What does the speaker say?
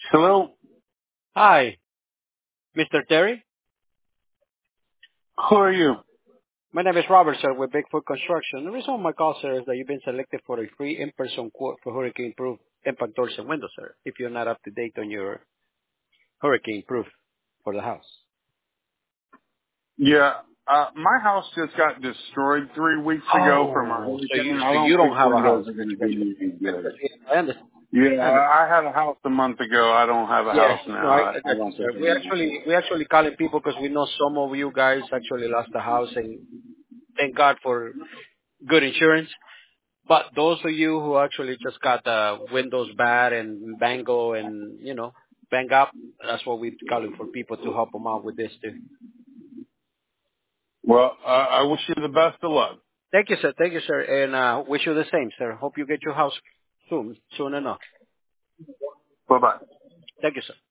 Hello? Hi, Mr. Terry. Who are you? My name is Robert, sir, with Bigfoot Construction. The reason for my call, sir, is that you've been selected for a free in-person quote for hurricane-proof impact doors and windows, sir, if you're not up to date on your hurricane-proof for the house. Yeah, my house just got destroyed 3 weeks ago from a Oh, so hurricane. I you don't don't think have a windows house. are going to Got do you. me any good. I understand. Yeah, I understand. I had a house a month ago. I don't have a Yes, house no, now. I I got you, don't think sir. I'm going to. We actually calling people because we know some of you guys actually lost the house, and thank God for good insurance. But those of you who actually just got Windows bad and Bango and, bang up, that's what we're calling for people to help them out with this too. Well, I wish you the best of luck. Thank you, sir. Thank you, sir. And wish you the same, sir. Hope you get your house soon enough. Bye-bye. Thank you, sir.